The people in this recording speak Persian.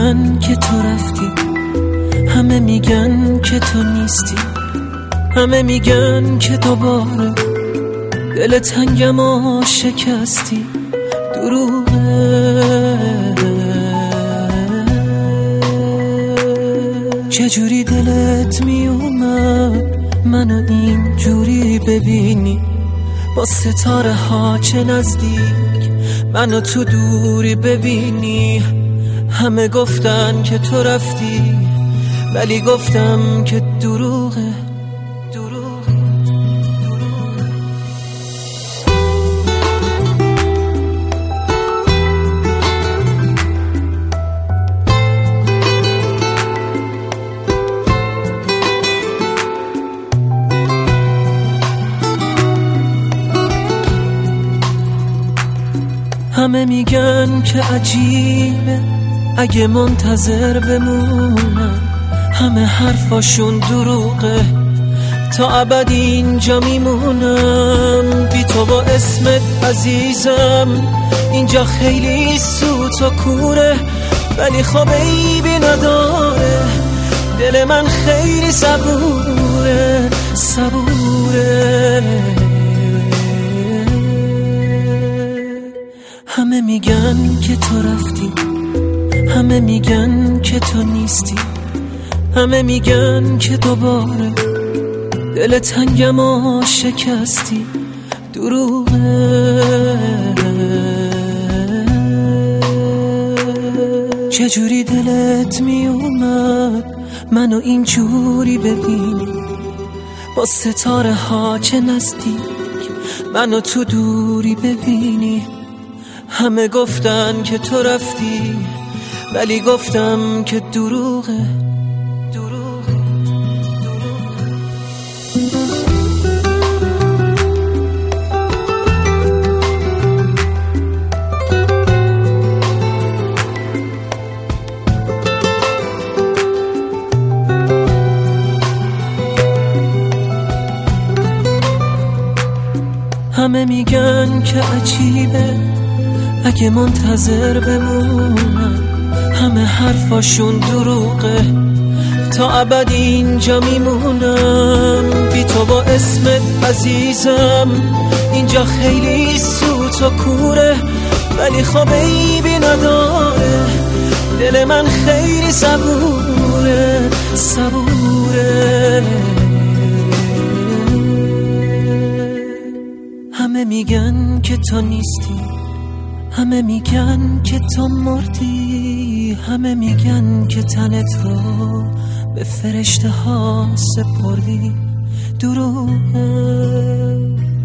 میگن که تو رفتی، همه میگن که تو نیستی، همه میگن که دوباره دل تنگم و شکستی. دروغه، چجوری دلت میومد منو اینجوری ببینی؟ با ستاره ها چه نزدیک منو تو دوری ببینی. همه گفتن که تو رفتی، ولی گفتم که دروغه. همه میگن که عجیبه اگه منتظر بمونم، همه حرفاشون دروغه، تا ابد اینجا میمونم بی تو با اسمت عزیزم. اینجا خیلی سوت و کوره، ولی خب عیبی نداره، دل من خیلی صبوره. همه میگن که تو رفتی، همه میگن که تو نیستی، همه میگن که دوباره دل تنگم و شکستی. دروغه، چجوری دلت میومد منو اینجوری ببینی؟ با ستاره ها چه نزدیک منو تو دوری ببینی. همه گفتن که تو رفتی، ولی گفتم که دروغه. همه میگن که عجیبه اگه منتظر بمونم، همه حرفاشون دروغه، تا ابد اینجا میمونم بی تو با اسمت عزیزم. اینجا خیلی سوت و کوره، ولی خب عیبی نداره، دل من خیلی صبوره. همه میگن که تو نیستی، همه میگن که تو مردی، همه میگن که تنت رو به فرشته ها سپردی. دروغه.